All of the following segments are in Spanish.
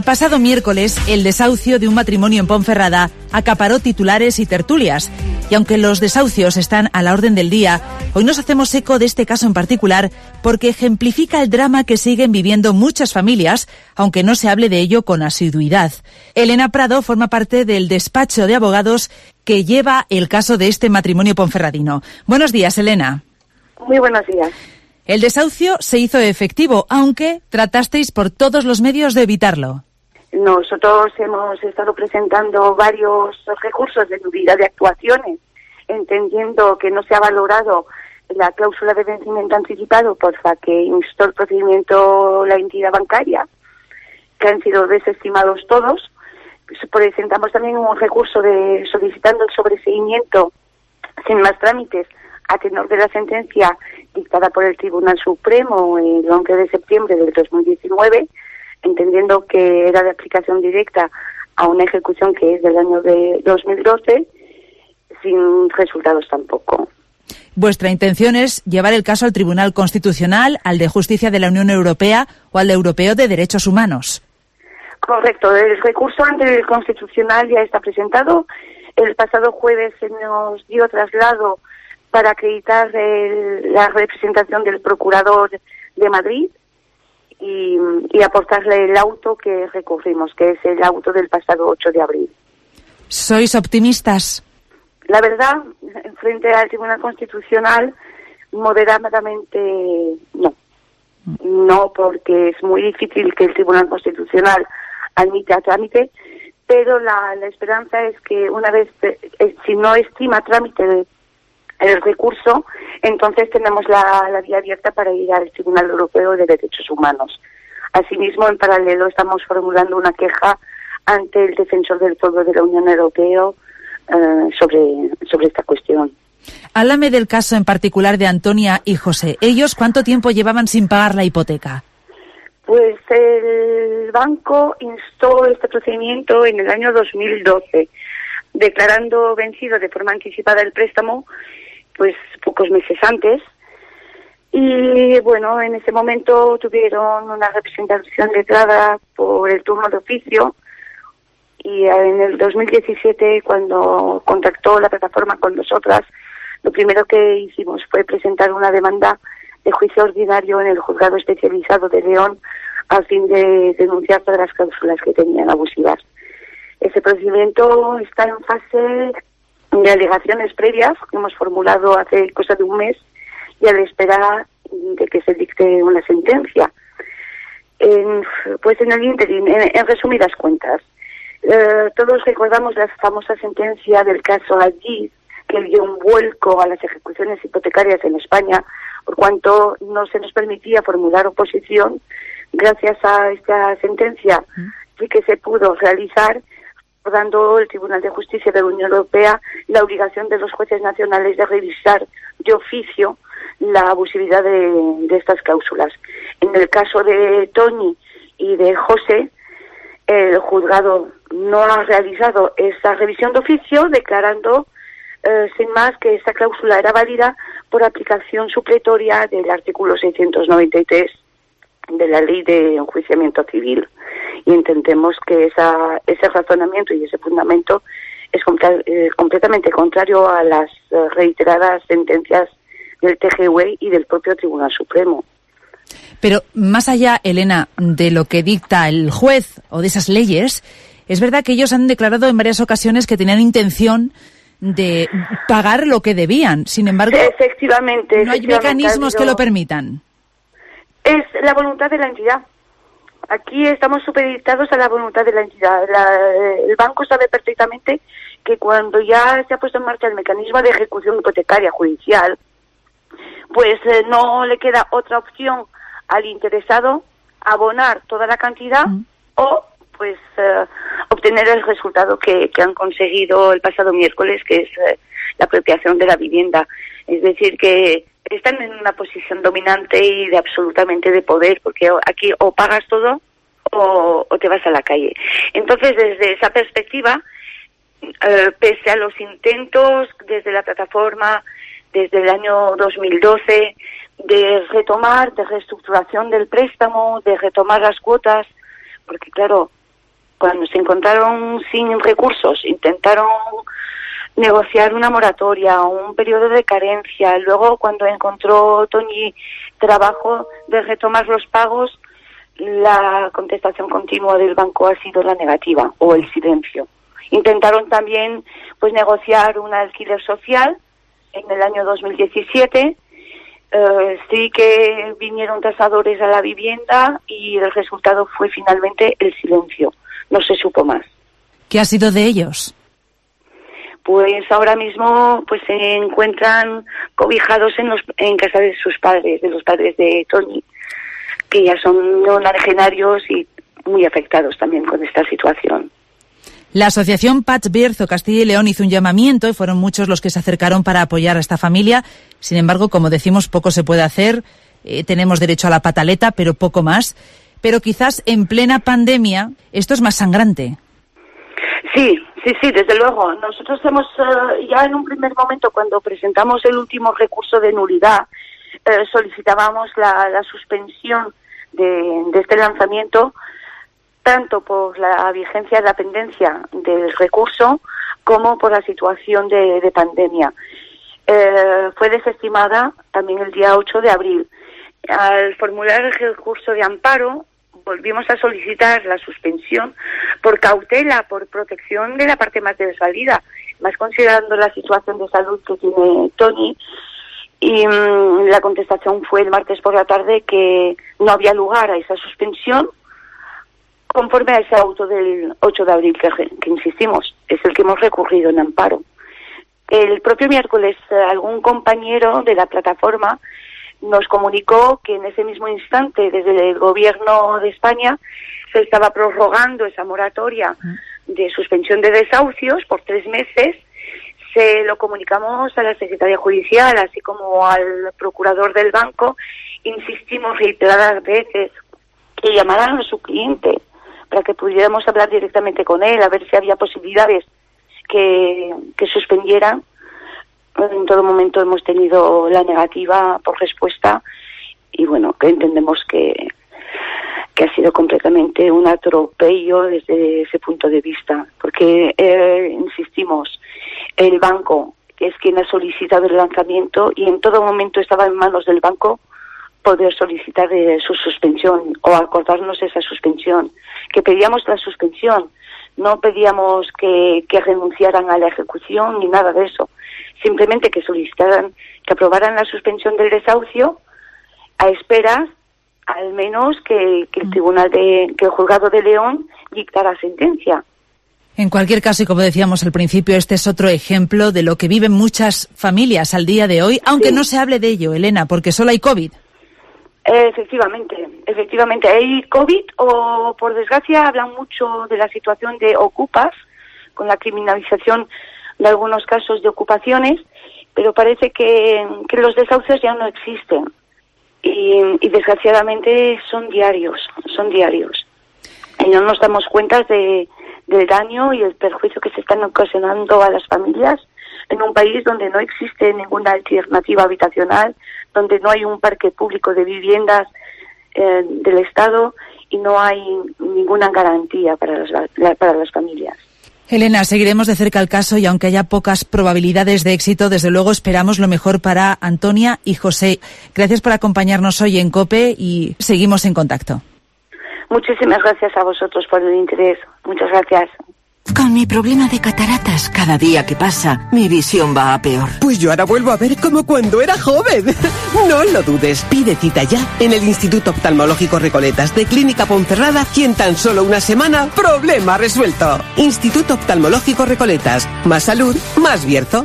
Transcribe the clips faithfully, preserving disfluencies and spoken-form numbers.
pasado miércoles, el desahucio de un matrimonio en Ponferrada acaparó titulares y tertulias. Y aunque los desahucios están a la orden del día, hoy nos hacemos eco de este caso en particular porque ejemplifica el drama que siguen viviendo muchas familias, aunque no se hable de ello con asiduidad. Elena Prado forma parte del despacho de abogados que lleva el caso de este matrimonio ponferradino. Buenos días, Elena. Muy buenos días. El desahucio se hizo efectivo, aunque tratasteis por todos los medios de evitarlo. Nosotros hemos estado presentando varios recursos de nulidad de actuaciones, entendiendo que no se ha valorado la cláusula de vencimiento anticipado por la que instó el procedimiento la entidad bancaria, que han sido desestimados todos. Presentamos también un recurso de solicitando el sobreseimiento sin más trámites a tenor de la sentencia dictada por el Tribunal Supremo el once de septiembre del dos mil diecinueve, entendiendo que era de aplicación directa a una ejecución que es del año de dos mil doce, sin resultados tampoco. Vuestra intención es llevar el caso al Tribunal Constitucional, al de Justicia de la Unión Europea o al Europeo de Derechos Humanos. Correcto, el recurso ante el Constitucional ya está presentado. El pasado jueves se nos dio traslado para acreditar el, la representación del Procurador de Madrid y, y aportarle el auto que recurrimos, que es el auto del pasado ocho de abril. ¿Sois optimistas? La verdad, frente al Tribunal Constitucional, moderadamente no. No, porque es muy difícil que el Tribunal Constitucional admita trámite, pero la, la esperanza es que una vez, eh, si no estima trámite el recurso, entonces tenemos la, la vía abierta para ir al Tribunal Europeo de Derechos Humanos. Asimismo, en paralelo, estamos formulando una queja ante el Defensor del Pueblo de la Unión Europea eh, sobre, sobre esta cuestión. Háblame del caso en particular de Antonia y José. ¿Ellos cuánto tiempo llevaban sin pagar la hipoteca? Pues el banco instó este procedimiento en el año dos mil doce, declarando vencido de forma anticipada el préstamo pues pocos meses antes. Y bueno, en ese momento tuvieron una representación letrada por el turno de oficio y en el dos mil diecisiete, cuando contactó la plataforma con nosotras, lo primero que hicimos fue presentar una demanda de juicio ordinario en el juzgado especializado de León a fin de denunciar todas las cláusulas que tenían abusivas. Ese procedimiento está en fase de alegaciones previas que hemos formulado hace cosa de un mes y a la espera de que se dicte una sentencia. En, pues en el ínterin, en, en resumidas cuentas, eh, todos recordamos la famosa sentencia del caso Allí, que dio un vuelco a las ejecuciones hipotecarias en España, por cuanto no se nos permitía formular oposición. Gracias a esta sentencia sí que se pudo realizar, dando el Tribunal de Justicia de la Unión Europea la obligación de los jueces nacionales de revisar de oficio la abusividad de, de estas cláusulas. En el caso de Toni y de José, el juzgado no ha realizado esa revisión de oficio, declarando eh, sin más que esta cláusula era válida por aplicación supletoria del artículo seiscientos noventa y tres de la Ley de Enjuiciamiento Civil. Y entendemos que esa, ese razonamiento y ese fundamento es compl- eh, completamente contrario a las eh, reiteradas sentencias del T G V y del propio Tribunal Supremo. Pero más allá, Elena, de lo que dicta el juez o de esas leyes, es verdad que ellos han declarado en varias ocasiones que tenían intención de pagar lo que debían. Sin embargo, efectivamente, no hay efectivamente, mecanismos que lo permitan. Es la voluntad de la entidad. Aquí estamos supeditados a la voluntad de la entidad. La, el banco sabe perfectamente que cuando ya se ha puesto en marcha el mecanismo de ejecución hipotecaria judicial, pues eh, no le queda otra opción al interesado abonar toda la cantidad mm. o pues eh, obtener el resultado que, que han conseguido el pasado miércoles, que es eh, la apropiación de la vivienda. Es decir, que están en una posición dominante y de absolutamente de poder, porque aquí o pagas todo o, o te vas a la calle. Entonces, desde esa perspectiva, eh, pese a los intentos desde la plataforma, desde el año dos mil doce, de retomar, de reestructuración del préstamo, de retomar las cuotas, porque claro, Cuando se encontraron sin recursos, intentaron negociar una moratoria, un periodo de carencia. Luego, cuando encontró Toñi trabajo de retomar los pagos, la contestación continua del banco ha sido la negativa o el silencio. Intentaron también pues negociar un alquiler social en el año dos mil diecisiete. Uh, sí que vinieron tasadores a la vivienda y el resultado fue finalmente el silencio. No se supo más. ¿Qué ha sido de ellos? Pues ahora mismo pues se encuentran cobijados en, los, en casa de sus padres, de los padres de Toñi, que ya son nonagenarios y muy afectados también con esta situación. La asociación Patx Bierzo Castilla y León hizo un llamamiento y fueron muchos los que se acercaron para apoyar a esta familia. Sin embargo, como decimos, poco se puede hacer. Eh, tenemos derecho a la pataleta, pero poco más. Pero quizás en plena pandemia esto es más sangrante. Sí, sí, sí, desde luego. Nosotros hemos, uh, ya en un primer momento, cuando presentamos el último recurso de nulidad, uh, solicitábamos la, la suspensión de, de este lanzamiento, tanto por la vigencia de la pendencia del recurso como por la situación de, de pandemia. Uh, fue desestimada también el día ocho de abril. Al formular el recurso de amparo, volvimos a solicitar la suspensión por cautela, por protección de la parte más desvalida, más considerando la situación de salud que tiene Toñi. Y mmm, la contestación fue el martes por la tarde que no había lugar a esa suspensión conforme a ese auto del ocho de abril que, que insistimos, es el que hemos recurrido en amparo. El propio miércoles algún compañero de la plataforma nos comunicó que en ese mismo instante, desde el Gobierno de España, se estaba prorrogando esa moratoria de suspensión de desahucios por tres meses. Se lo comunicamos a la Secretaría Judicial, así como al procurador del banco. Insistimos reiteradas veces que llamaran a su cliente para que pudiéramos hablar directamente con él, a ver si había posibilidades que, que suspendieran. En todo momento hemos tenido la negativa por respuesta y bueno, que entendemos que, que ha sido completamente un atropello desde ese punto de vista, porque eh, insistimos, el banco, que es quien ha solicitado el lanzamiento, y en todo momento estaba en manos del banco poder solicitar eh, su suspensión o acordarnos esa suspensión, que pedíamos la suspensión, no pedíamos que, que renunciaran a la ejecución ni nada de eso. Simplemente que solicitaran, que aprobaran la suspensión del desahucio a esperas, al menos que, que el tribunal de, que el juzgado de León dictara sentencia. En cualquier caso, y como decíamos al principio, este es otro ejemplo de lo que viven muchas familias al día de hoy, aunque sí. No se hable de ello, Elena, porque solo hay COVID. Efectivamente, efectivamente. Hay COVID o, por desgracia, hablan mucho de la situación de ocupas, con la criminalización de algunos casos de ocupaciones, pero parece que, que los desahucios ya no existen y, y desgraciadamente son diarios, son diarios. Y no nos damos cuenta de, del daño y el perjuicio que se están ocasionando a las familias en un país donde no existe ninguna alternativa habitacional, donde no hay un parque público de viviendas eh, del Estado y no hay ninguna garantía para las, para las familias. Elena, seguiremos de cerca el caso y aunque haya pocas probabilidades de éxito, desde luego esperamos lo mejor para Antonia y José. Gracias por acompañarnos hoy en COPE y seguimos en contacto. Muchísimas gracias a vosotros por el interés. Muchas gracias. Con mi problema de cataratas, cada día que pasa, mi visión va a peor. Pues yo ahora vuelvo a ver como cuando era joven. No lo dudes, pide cita ya en el Instituto Oftalmológico Recoletas de Clínica Ponferrada y en tan solo una semana, problema resuelto. Instituto Oftalmológico Recoletas. Más salud, más Bierzo.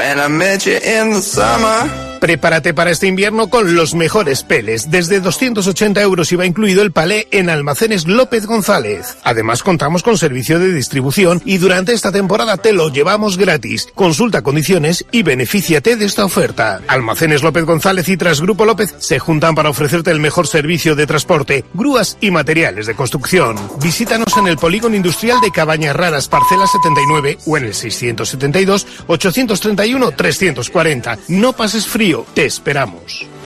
Prepárate para este invierno con los mejores peles. Desde doscientos ochenta euros iba incluido el palé en Almacenes López González. Además contamos con servicio de distribución y durante esta temporada te lo llevamos gratis. Consulta condiciones y benefíciate de esta oferta. Almacenes López González y Transgrupo López se juntan para ofrecerte el mejor servicio de transporte, grúas y materiales de construcción. Visítanos en el Polígono Industrial de Cabañas Raras, parcela setenta y nueve o en el seiscientos setenta y dos, ochocientos treinta y uno, trescientos cuarenta. No pases frío. Te esperamos.